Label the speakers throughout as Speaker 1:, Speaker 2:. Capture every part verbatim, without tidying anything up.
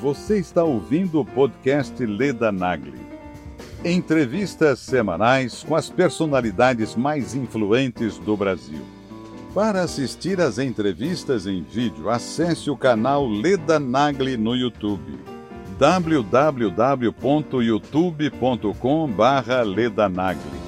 Speaker 1: Você está ouvindo o podcast Leda Nagli. Entrevistas semanais com as personalidades mais influentes do Brasil. Para assistir às entrevistas em vídeo, acesse o canal Leda Nagli no YouTube. w w w ponto youtube ponto com barra Leda Nagli.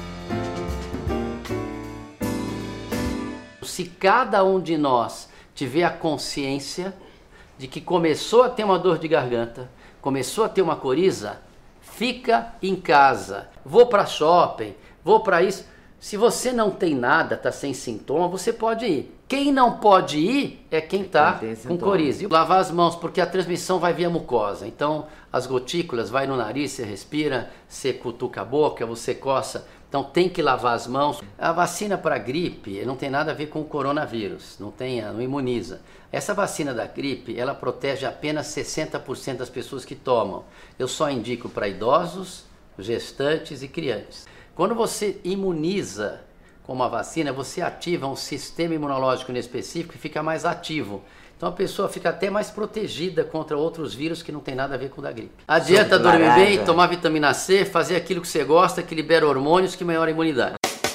Speaker 2: Se cada um de nós tiver a consciência de que começou a ter uma dor de garganta, começou a ter uma coriza, fica em casa. Vou para shopping, vou para isso. Se você não tem nada, está sem sintoma, você pode ir. Quem não pode ir é quem está com coriza. E lavar as mãos, porque a transmissão vai via mucosa. Então, as gotículas vai no nariz, você respira, você cutuca a boca, você coça. Então, tem que lavar as mãos. A vacina para gripe não tem nada a ver com o coronavírus, não, tem, não imuniza. Essa vacina da gripe, ela protege apenas sessenta por cento das pessoas que tomam. Eu só indico para idosos, gestantes e crianças. Quando você imuniza com uma vacina, você ativa um sistema imunológico específico e fica mais ativo. Então a pessoa fica até mais protegida contra outros vírus que não tem nada a ver com o da gripe. Adianta dormir bem, tomar vitamina C, fazer aquilo que você gosta, que libera hormônios, que melhora a imunidade.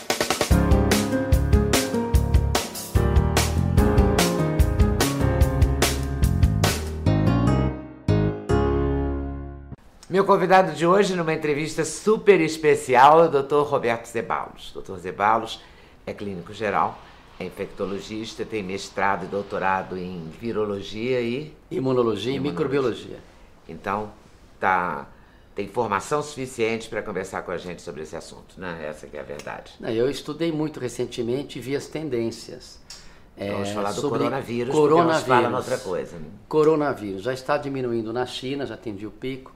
Speaker 3: Meu convidado de hoje, numa entrevista super especial, é o doutor Roberto Zeballos. doutor Zeballos é clínico geral, é infectologista, tem mestrado e doutorado em virologia e...
Speaker 2: Imunologia e microbiologia.
Speaker 3: Então, tá, tem formação suficiente para conversar com a gente sobre esse assunto, né? Essa que é a verdade.
Speaker 2: Eu estudei muito recentemente e vi as tendências.
Speaker 3: Vamos
Speaker 2: é,
Speaker 3: falar do
Speaker 2: sobre
Speaker 3: coronavírus,
Speaker 2: coronavírus.
Speaker 3: porque fala noutra coisa. Né?
Speaker 2: Coronavírus já está diminuindo na China, já atingiu o pico.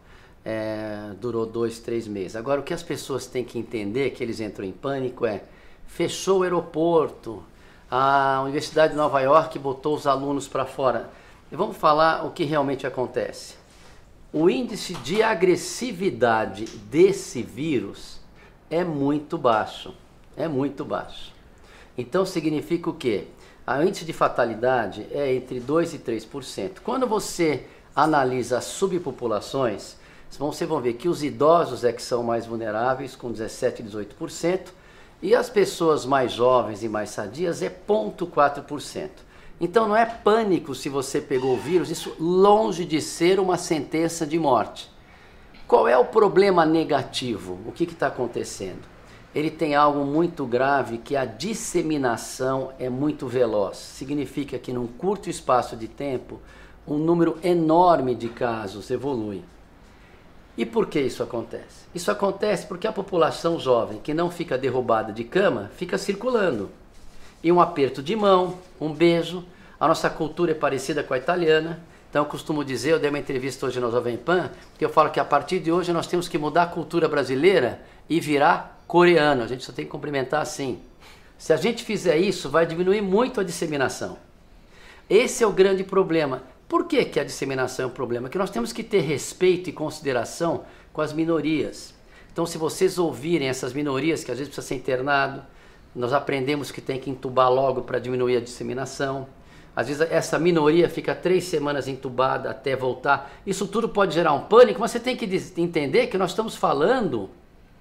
Speaker 2: É, durou dois, três meses. Agora, o que as pessoas têm que entender, que eles entram em pânico, é: fechou o aeroporto, a Universidade de Nova York botou os alunos para fora. E vamos falar o que realmente acontece. O índice de agressividade desse vírus é muito baixo. É muito baixo. Então, significa o quê? O índice de fatalidade é entre dois e três por cento. Quando você analisa as subpopulações, vocês vão ver que os idosos é que são mais vulneráveis, com dezessete, dezoito por cento, e as pessoas mais jovens e mais sadias é zero vírgula quatro por cento. Então não é pânico se você pegou o vírus, isso longe de ser uma sentença de morte. Qual é o problema negativo? O que está acontecendo? Ele tem algo muito grave, que a disseminação é muito veloz. Significa que num curto espaço de tempo, um número enorme de casos evolui. E por que isso acontece? Isso acontece porque a população jovem, que não fica derrubada de cama, fica circulando. E um aperto de mão, um beijo. A nossa cultura é parecida com a italiana. Então eu costumo dizer, eu dei uma entrevista hoje na Jovem Pan, que eu falo que a partir de hoje nós temos que mudar a cultura brasileira e virar coreano. A gente só tem que cumprimentar assim. Se a gente fizer isso, vai diminuir muito a disseminação. Esse é o grande problema. Por que que a disseminação é um problema? Que nós temos que ter respeito e consideração com as minorias. Então, se vocês ouvirem essas minorias, que às vezes precisa ser internado, nós aprendemos que tem que entubar logo para diminuir a disseminação. Às vezes essa minoria fica três semanas entubada até voltar. Isso tudo pode gerar um pânico, mas você tem que entender que nós estamos falando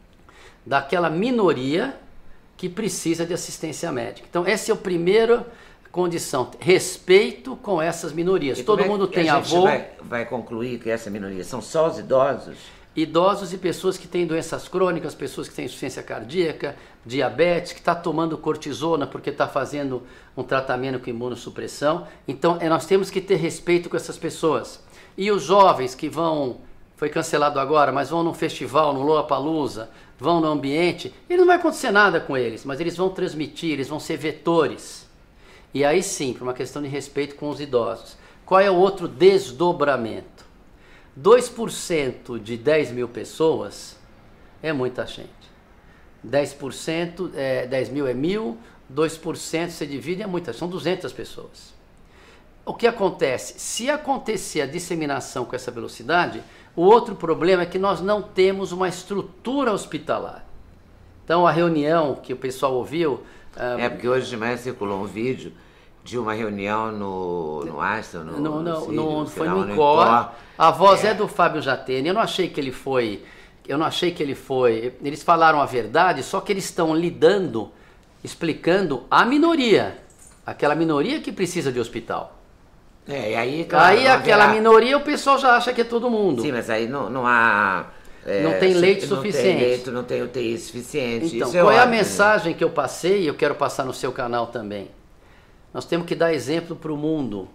Speaker 2: daquela minoria que precisa de assistência médica. Então, esse é o primeiro... condição, respeito com essas minorias.
Speaker 3: E
Speaker 2: Todo
Speaker 3: é
Speaker 2: mundo tem
Speaker 3: a
Speaker 2: avô.
Speaker 3: Vai, vai concluir que essa minoria são só os idosos?
Speaker 2: Idosos e pessoas que têm doenças crônicas, pessoas que têm insuficiência cardíaca, diabetes, que está tomando cortisona porque está fazendo um tratamento com imunossupressão. Então, é, nós temos que ter respeito com essas pessoas. E os jovens que vão, foi cancelado agora, mas vão num festival, no Lollapalooza, vão no ambiente, e não vai acontecer nada com eles, mas eles vão transmitir, eles vão ser vetores. E aí sim, por uma questão de respeito com os idosos. Qual é o outro desdobramento? dois por cento de dez mil pessoas é muita gente. dez por cento, é, dez mil é mil, dois por cento você divide é muita, são duzentas pessoas. O que acontece? Se acontecer a disseminação com essa velocidade, o outro problema é que nós não temos uma estrutura hospitalar. Então a reunião que o pessoal ouviu...
Speaker 3: É porque hoje de manhã circulou um vídeo de uma reunião no, no Aston, no,
Speaker 2: não, não,
Speaker 3: no,
Speaker 2: no,
Speaker 3: no
Speaker 2: foi
Speaker 3: lá,
Speaker 2: no
Speaker 3: no
Speaker 2: Incor.
Speaker 3: Incor.
Speaker 2: A voz é.
Speaker 3: É.
Speaker 2: do Fábio Jatene. Eu não achei que ele foi. Eu não achei que ele foi. Eles falaram a verdade, só que eles estão lidando, explicando a minoria. Aquela minoria que precisa de hospital.
Speaker 3: É, e aí, claro,
Speaker 2: aí
Speaker 3: não
Speaker 2: aquela
Speaker 3: haverá...
Speaker 2: minoria o pessoal já acha que é todo mundo.
Speaker 3: Sim, mas aí não, não há... É,
Speaker 2: não tem leite
Speaker 3: não
Speaker 2: suficiente.
Speaker 3: Não tem leito, não tem U T I suficiente.
Speaker 2: Então,
Speaker 3: Isso
Speaker 2: qual
Speaker 3: é,
Speaker 2: é a
Speaker 3: óbvio,
Speaker 2: mensagem que eu passei e eu quero passar no seu canal também? Nós temos que dar exemplo para o mundo.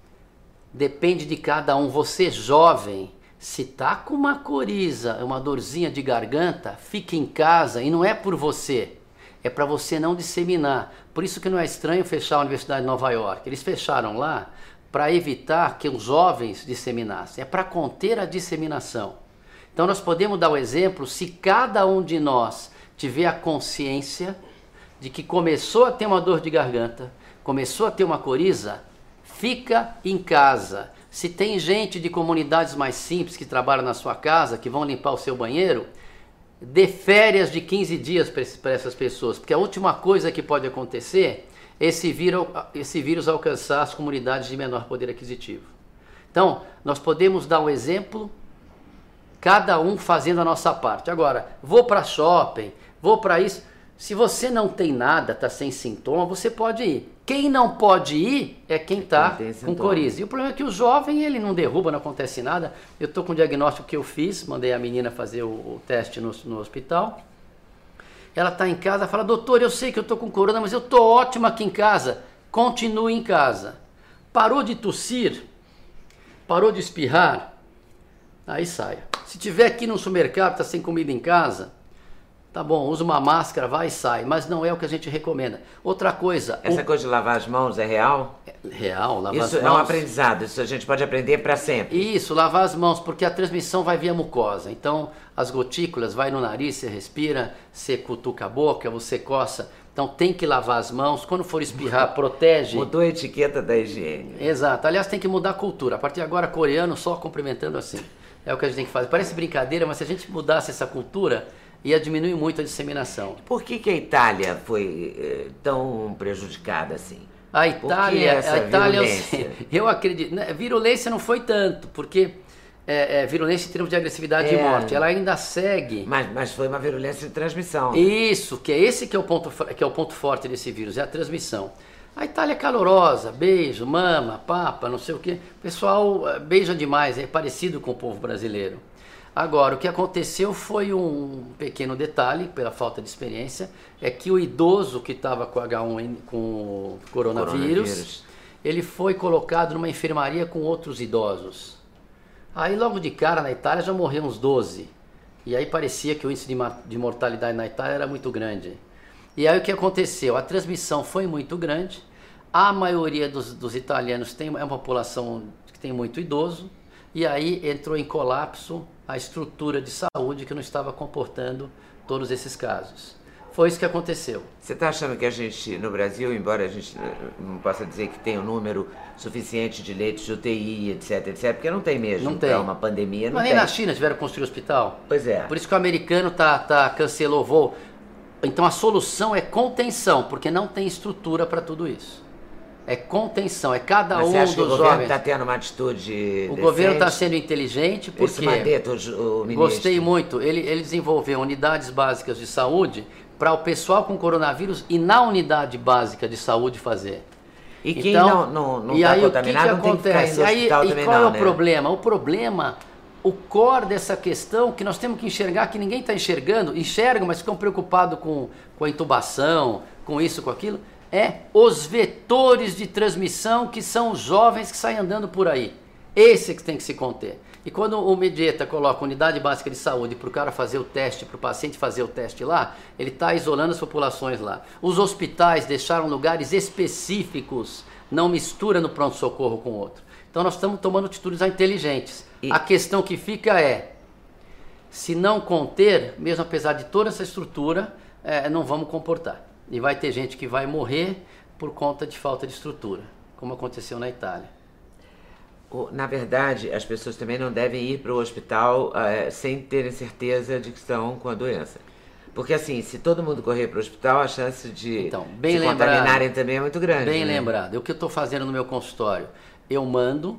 Speaker 2: Depende de cada um. Você jovem, se tá com uma coriza, uma dorzinha de garganta, fique em casa e não é por você. É para você não disseminar. Por isso que não é estranho fechar a Universidade de Nova York. Eles fecharam lá para evitar que os jovens disseminassem. É para conter a disseminação. Então nós podemos dar o exemplo se cada um de nós tiver a consciência de que começou a ter uma dor de garganta, começou a ter uma coriza, fica em casa. Se tem gente de comunidades mais simples que trabalham na sua casa, que vão limpar o seu banheiro, dê férias de quinze dias para essas pessoas, porque a última coisa que pode acontecer é esse vírus, esse vírus alcançar as comunidades de menor poder aquisitivo. Então, nós podemos dar um exemplo, cada um fazendo a nossa parte. Agora, vou para shopping, vou para isso. Se você não tem nada, está sem sintoma, você pode ir. Quem não pode ir é quem está com coriza. E o problema é que o jovem, ele não derruba, não acontece nada. Eu estou com o diagnóstico que eu fiz, mandei a menina fazer o, o teste no, no hospital. Ela está em casa, fala, doutor, eu sei que eu estou com corona, mas eu estou ótima aqui em casa. Continue em casa. Parou de tossir, parou de espirrar, aí saia. Se tiver aqui no supermercado, está sem comida em casa, tá bom, usa uma máscara, vai e sai, mas não é o que a gente recomenda. Outra coisa...
Speaker 3: Essa
Speaker 2: o...
Speaker 3: coisa de lavar as mãos é real?
Speaker 2: É real, lavar
Speaker 3: isso
Speaker 2: as mãos...
Speaker 3: Isso é um aprendizado, isso a gente pode aprender para sempre.
Speaker 2: Isso, lavar as mãos, porque a transmissão vai via mucosa. Então, as gotículas vai no nariz, você respira, você cutuca a boca, você coça. Então, tem que lavar as mãos. Quando for espirrar, protege.
Speaker 3: Mudou a etiqueta da higiene.
Speaker 2: Exato. Aliás, tem que mudar a cultura. A partir de agora, coreano só cumprimentando assim. É o que a gente tem que fazer. Parece brincadeira, mas se a gente mudasse essa cultura... ia diminuir muito a disseminação.
Speaker 3: Por que, que a Itália foi eh, tão prejudicada assim?
Speaker 2: A Itália,
Speaker 3: essa
Speaker 2: a Itália
Speaker 3: virulência?
Speaker 2: eu, eu acredito, né, virulência não foi tanto, porque é, é, virulência em termos de agressividade
Speaker 3: É.
Speaker 2: e morte, ela ainda segue.
Speaker 3: Mas, mas foi uma virulência de transmissão.
Speaker 2: Isso, que é esse que é o ponto, que é o ponto forte desse vírus, é a transmissão. A Itália é calorosa, beijo, mama, papa, não sei o quê. O pessoal eh, beija demais, é parecido com o povo brasileiro. Agora, o que aconteceu foi um pequeno detalhe, pela falta de experiência, é que o idoso que estava com H um N, com o coronavírus, coronavírus, ele foi colocado numa enfermaria com outros idosos. Aí logo de cara na Itália já morreu uns doze. E aí parecia que o índice de, de mortalidade na Itália era muito grande. E aí o que aconteceu? A transmissão foi muito grande, a maioria dos, dos italianos tem, é uma população que tem muito idoso, e aí entrou em colapso a estrutura de saúde que não estava comportando todos esses casos. Foi isso que aconteceu.
Speaker 3: Você está achando que a gente, no Brasil, embora a gente não possa dizer que tem um número suficiente de leitos de U T I, etc, etc, porque não tem mesmo,
Speaker 2: não tem.
Speaker 3: Para uma pandemia, não
Speaker 2: Mas
Speaker 3: tem.
Speaker 2: nem na China tiveram que construir hospital.
Speaker 3: Pois é.
Speaker 2: Por isso que o americano tá, tá, cancelou voo. Então a solução é contenção, porque não tem estrutura para tudo isso. É contenção, é cada
Speaker 3: Mas
Speaker 2: um
Speaker 3: você acha
Speaker 2: dos
Speaker 3: que o governo
Speaker 2: jovens.
Speaker 3: está tendo uma atitude
Speaker 2: O
Speaker 3: decente?
Speaker 2: governo está sendo inteligente porque...
Speaker 3: Esse Mandetta, o, o ministro.
Speaker 2: Gostei muito. Ele, ele desenvolveu unidades básicas de saúde para o pessoal com coronavírus e na unidade básica de saúde fazer.
Speaker 3: E quem
Speaker 2: então,
Speaker 3: não não
Speaker 2: e
Speaker 3: está
Speaker 2: aí,
Speaker 3: contaminado
Speaker 2: o que que
Speaker 3: não tem que ficar indo no
Speaker 2: aí,
Speaker 3: hospital
Speaker 2: e
Speaker 3: também
Speaker 2: qual
Speaker 3: não,
Speaker 2: é o
Speaker 3: né?
Speaker 2: problema? O problema, o core dessa questão que nós temos que enxergar, que ninguém está enxergando, enxergam, mas ficam preocupados com, com a intubação, com isso, com aquilo, é os vetores de transmissão que são os jovens que saem andando por aí. Esse que tem que se conter. E quando o Mandetta coloca unidade básica de saúde para o cara fazer o teste, para o paciente fazer o teste lá, ele está isolando as populações lá. Os hospitais deixaram lugares específicos, não mistura no pronto-socorro com o outro. Então nós estamos tomando atitudes inteligentes. E... a questão que fica é, se não conter, mesmo apesar de toda essa estrutura, é, não vamos comportar. E vai ter gente que vai morrer por conta de falta de estrutura, como aconteceu na Itália.
Speaker 3: Na verdade, as pessoas também não devem ir para o hospital uh, sem terem certeza de que estão com a doença. Porque assim, se todo mundo correr para o hospital, a chance de
Speaker 2: então, bem
Speaker 3: se
Speaker 2: lembrado,
Speaker 3: contaminarem também é muito grande.
Speaker 2: Bem
Speaker 3: né?
Speaker 2: lembrado. O que eu estou fazendo no meu consultório? Eu mando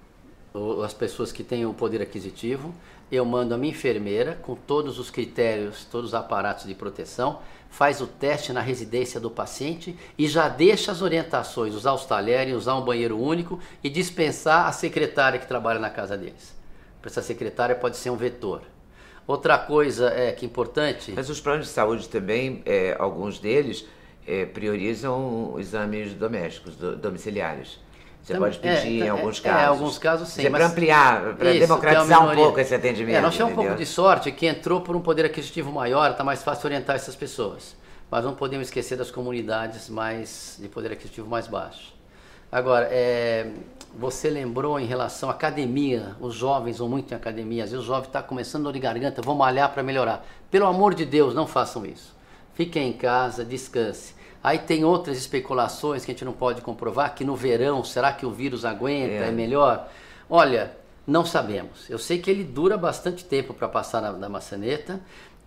Speaker 2: as pessoas que têm o poder aquisitivo, eu mando a minha enfermeira com todos os critérios, todos os aparatos de proteção, faz o teste na residência do paciente e já deixa as orientações, usar os talheres, usar um banheiro único e dispensar a secretária que trabalha na casa deles. Essa secretária pode ser um vetor. Outra coisa é que é importante...
Speaker 3: Mas os planos de saúde também, é, alguns deles, é, priorizam exames domésticos, do, domiciliares. Você
Speaker 2: Também,
Speaker 3: pode pedir
Speaker 2: é,
Speaker 3: em alguns
Speaker 2: é,
Speaker 3: casos.
Speaker 2: É, alguns casos sim.
Speaker 3: É para ampliar, para democratizar um pouco esse atendimento.
Speaker 2: É, nós tivemos
Speaker 3: entendeu?
Speaker 2: um pouco de sorte que entrou por um poder aquisitivo maior, está mais fácil orientar essas pessoas. Mas não podemos esquecer das comunidades mais de poder aquisitivo mais baixo. Agora, é, você lembrou em relação à academia, os jovens vão muito em academia, às vezes o jovem está começando dor de garganta, vão malhar para melhorar. Pelo amor de Deus, não façam isso. Fiquem em casa, descanse. Aí tem outras especulações que a gente não pode comprovar, que no verão, será que o vírus aguenta, é, é melhor? Olha, não sabemos. Eu sei que ele dura bastante tempo para passar na, na maçaneta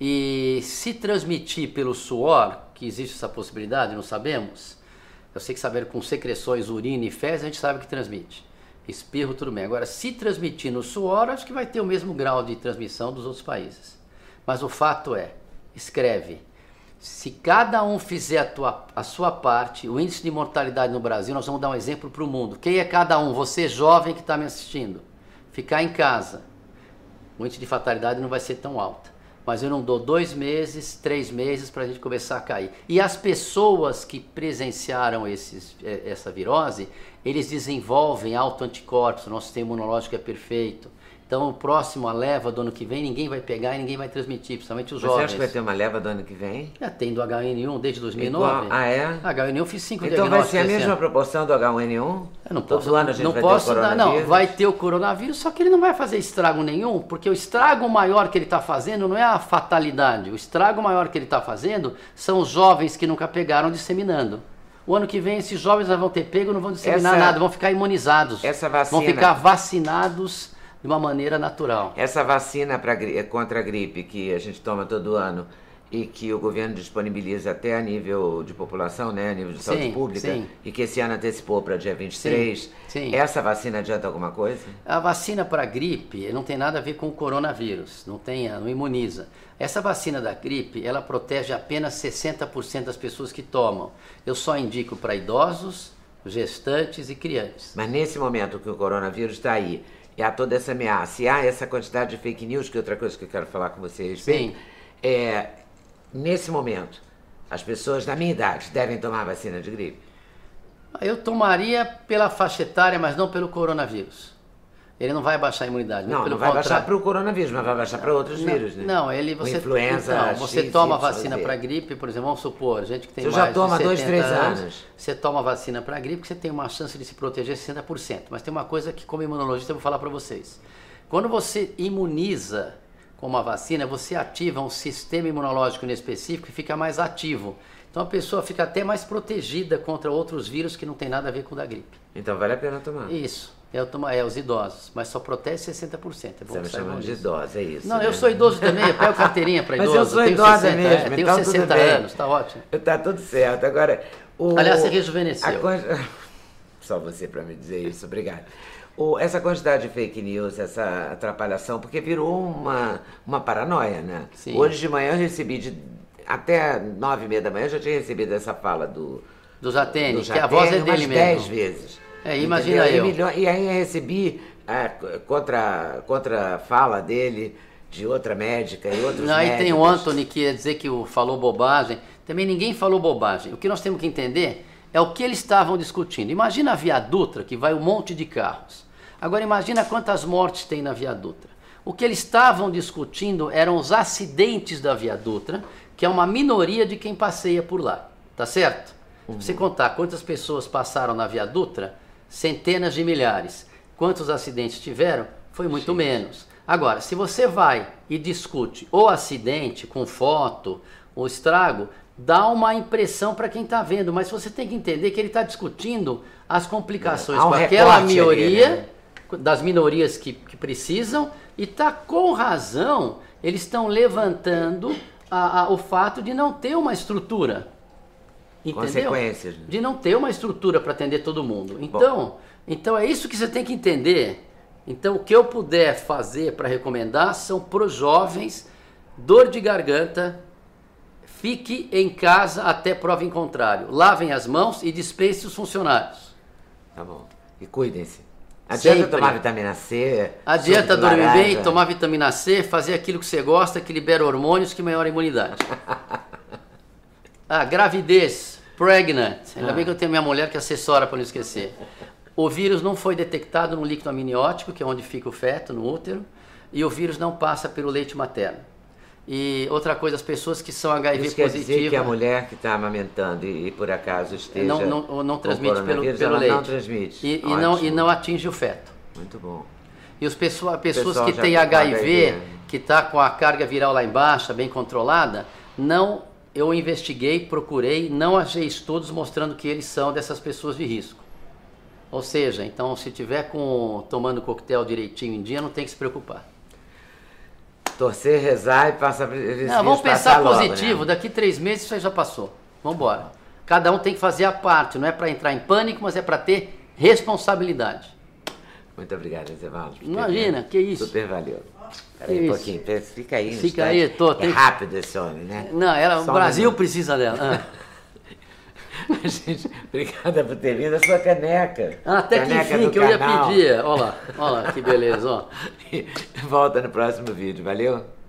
Speaker 2: e se transmitir pelo suor, que existe essa possibilidade, não sabemos. Eu sei que saber com secreções, urina e fezes, a gente sabe que transmite. Espirro, tudo bem. Agora, se transmitir no suor, acho que vai ter o mesmo grau de transmissão dos outros países. Mas o fato é, escreve, se cada um fizer a, tua, a sua parte, o índice de mortalidade no Brasil, nós vamos dar um exemplo para o mundo. Quem é cada um? Você jovem que está me assistindo. Ficar em casa. O índice de fatalidade não vai ser tão alto. Mas eu não dou dois meses, três meses para a gente começar a cair. E as pessoas que presenciaram esses, essa virose, eles desenvolvem autoanticorpos, o nosso sistema imunológico é perfeito. Então, o próximo, a leva do ano que vem, ninguém vai pegar e ninguém vai transmitir, principalmente os
Speaker 3: Você
Speaker 2: jovens.
Speaker 3: Você acha que vai ter uma leva do ano que vem?
Speaker 2: Já tem do H um N um desde dois mil e nove.
Speaker 3: Igual, ah, é?
Speaker 2: H um N um eu fiz cinco
Speaker 3: então
Speaker 2: diagnósticos.
Speaker 3: Então vai ser a mesma
Speaker 2: ano.
Speaker 3: proporção do H um N um?
Speaker 2: Eu não posso,
Speaker 3: Todo ano a gente
Speaker 2: não
Speaker 3: vai
Speaker 2: posso
Speaker 3: ter o
Speaker 2: dar,
Speaker 3: coronavírus?
Speaker 2: não, vai ter o coronavírus, só que ele não vai fazer estrago nenhum, porque o estrago maior que ele está fazendo não é a fatalidade. O estrago maior que ele está fazendo são os jovens que nunca pegaram disseminando. O ano que vem esses jovens vão ter pego, não vão disseminar
Speaker 3: essa,
Speaker 2: nada, vão ficar imunizados.
Speaker 3: Essa vacina,
Speaker 2: vão ficar vacinados de uma maneira natural.
Speaker 3: Essa vacina pra, contra a gripe que a gente toma todo ano e que o governo disponibiliza até a nível de população, né, a nível de saúde
Speaker 2: sim,
Speaker 3: pública,
Speaker 2: sim.
Speaker 3: e que esse ano antecipou para dia vinte e três,
Speaker 2: sim, sim.
Speaker 3: Essa vacina adianta alguma coisa?
Speaker 2: A vacina para gripe não tem nada a ver com o coronavírus, não, tem, não imuniza. Essa vacina da gripe, ela protege apenas sessenta por cento das pessoas que tomam. Eu só indico para idosos, gestantes e crianças.
Speaker 3: Mas nesse momento que o coronavírus está aí, e há toda essa ameaça, e há essa quantidade de fake news, que é outra coisa que eu quero falar com vocês.
Speaker 2: Sim.
Speaker 3: É, nesse momento, as pessoas da minha idade devem tomar a vacina de gripe?
Speaker 2: Eu tomaria pela faixa etária, mas não pelo coronavírus. Ele não vai baixar a imunidade.
Speaker 3: Não,
Speaker 2: pelo
Speaker 3: não vai
Speaker 2: contrário.
Speaker 3: baixar para o coronavírus, mas vai baixar para outros
Speaker 2: não,
Speaker 3: vírus, né?
Speaker 2: Não, ele você,
Speaker 3: influenza,
Speaker 2: então, você
Speaker 3: X,
Speaker 2: toma
Speaker 3: Y,
Speaker 2: vacina
Speaker 3: Z.
Speaker 2: para gripe, por exemplo, vamos supor, gente que tem
Speaker 3: Você
Speaker 2: mais
Speaker 3: já toma
Speaker 2: de
Speaker 3: dois,
Speaker 2: setenta
Speaker 3: três
Speaker 2: anos,
Speaker 3: anos.
Speaker 2: Você toma vacina para gripe, que você tem uma chance de se proteger sessenta por cento. Mas tem uma coisa que, como imunologista, eu vou falar para vocês. Quando você imuniza com uma vacina, você ativa um sistema imunológico inespecífico e fica mais ativo. Então a pessoa fica até mais protegida contra outros vírus que não tem nada a ver com o da gripe.
Speaker 3: Então vale a pena tomar.
Speaker 2: Isso, é, tomo, é os idosos, mas só protege sessenta por cento. É bom
Speaker 3: Você me chamando de idosa, é isso?
Speaker 2: Não,
Speaker 3: né?
Speaker 2: eu sou idoso também, eu pego carteirinha para idoso.
Speaker 3: Mas eu sou
Speaker 2: tenho
Speaker 3: idosa
Speaker 2: sessenta,
Speaker 3: mesmo,
Speaker 2: é, tenho
Speaker 3: então
Speaker 2: sessenta
Speaker 3: tudo bem.
Speaker 2: anos, tá ótimo.
Speaker 3: Tá tudo certo. Agora, o...
Speaker 2: Aliás, você rejuvenesceu.
Speaker 3: A quant... Só você para me dizer isso, obrigado. O, essa quantidade de fake news, essa atrapalhação, porque virou uma, uma paranoia, né?
Speaker 2: Sim.
Speaker 3: Hoje de manhã eu recebi, de, até nove e meia da manhã, eu já tinha recebido essa fala do...
Speaker 2: Do Zateni,
Speaker 3: do
Speaker 2: que a voz é dele
Speaker 3: umas
Speaker 2: mesmo.
Speaker 3: dez vezes.
Speaker 2: É, imagina
Speaker 3: entendeu?
Speaker 2: eu.
Speaker 3: E, milho... e aí eu recebi a contra, contra fala dele de outra médica e outros
Speaker 2: Aí
Speaker 3: médicos.
Speaker 2: tem o Anthony que ia dizer que o falou bobagem. Também ninguém falou bobagem. O que nós temos que entender é o que eles estavam discutindo. Imagina a Via Dutra, que vai um monte de carros. Agora imagina quantas mortes tem na Via Dutra. O que eles estavam discutindo eram os acidentes da Via Dutra, que é uma minoria de quem passeia por lá. Tá certo? Uhum. Se você contar quantas pessoas passaram na Via Dutra, centenas de milhares. Quantos acidentes tiveram? Foi muito Sim. menos. Agora, se você vai e discute o acidente com foto, o estrago, dá uma impressão para quem está vendo, mas você tem que entender que ele está discutindo as complicações
Speaker 3: um
Speaker 2: com aquela minoria,
Speaker 3: ali, né?
Speaker 2: das minorias que, que precisam, e está com razão, eles estão levantando a, a, o fato de não ter uma estrutura. Entendeu?
Speaker 3: Consequências. Né?
Speaker 2: De não ter uma estrutura para atender todo mundo. Então, então é isso que você tem que entender. Então o que eu puder fazer para recomendar são para os jovens, dor de garganta, fique em casa até prova em contrário. Lavem as mãos e dispense os funcionários.
Speaker 3: Tá bom. E cuidem-se. Adianta
Speaker 2: Sempre.
Speaker 3: tomar vitamina C.
Speaker 2: Adianta
Speaker 3: suco de
Speaker 2: dormir
Speaker 3: laranja.
Speaker 2: bem, tomar vitamina C, fazer aquilo que você gosta, que libera hormônios que melhora a imunidade. Ah, gravidez, pregnant. Ainda
Speaker 3: Ah.
Speaker 2: bem que eu tenho minha mulher que assessora para não esquecer. O vírus não foi detectado no líquido amniótico, que é onde fica o feto, no útero, e o vírus não passa pelo leite materno. E outra coisa, as pessoas que são H I V
Speaker 3: Isso quer dizer que a
Speaker 2: positivas
Speaker 3: mulher que está amamentando e, e por acaso esteja
Speaker 2: não, não, não
Speaker 3: com
Speaker 2: transmite pelo,
Speaker 3: coronavírus,
Speaker 2: pelo
Speaker 3: ela
Speaker 2: leite.
Speaker 3: não transmite.
Speaker 2: E, e, não, e
Speaker 3: Ótimo.
Speaker 2: não atinge o feto.
Speaker 3: Muito bom.
Speaker 2: E as pessoas, pessoas
Speaker 3: pessoal
Speaker 2: que
Speaker 3: já
Speaker 2: têm
Speaker 3: tá com
Speaker 2: H I V,
Speaker 3: H I V,
Speaker 2: que está com a carga viral lá embaixo, bem controlada, não, eu investiguei, procurei, não achei estudos mostrando que eles são dessas pessoas de risco. Ou seja, então se tiver com, tomando coquetel direitinho em dia, não tem que se preocupar.
Speaker 3: Torcer, rezar e passar...
Speaker 2: Não, vamos pensar positivo, daqui três meses isso aí já passou. Vamos embora. Cada um tem que fazer a parte, não é para entrar em pânico, mas é para ter responsabilidade.
Speaker 3: Muito obrigado, Ezevaldo.
Speaker 2: Imagina, que isso.
Speaker 3: Super valioso.
Speaker 2: Que
Speaker 3: Peraí um
Speaker 2: isso.
Speaker 3: pouquinho, pe- fica aí. um
Speaker 2: Fica
Speaker 3: instante.
Speaker 2: aí, tô,
Speaker 3: É
Speaker 2: tem-
Speaker 3: rápido esse homem, né?
Speaker 2: Não, ela,
Speaker 3: Só
Speaker 2: o
Speaker 3: um
Speaker 2: Brasil
Speaker 3: minuto.
Speaker 2: precisa dela. Ah.
Speaker 3: Gente, obrigada por ter vindo a sua caneca.
Speaker 2: Ah, até
Speaker 3: Caneca
Speaker 2: que enfim,
Speaker 3: do
Speaker 2: que eu ia
Speaker 3: canal.
Speaker 2: pedir. Olha lá, olha lá, que beleza, ó.
Speaker 3: Volta no próximo vídeo, valeu?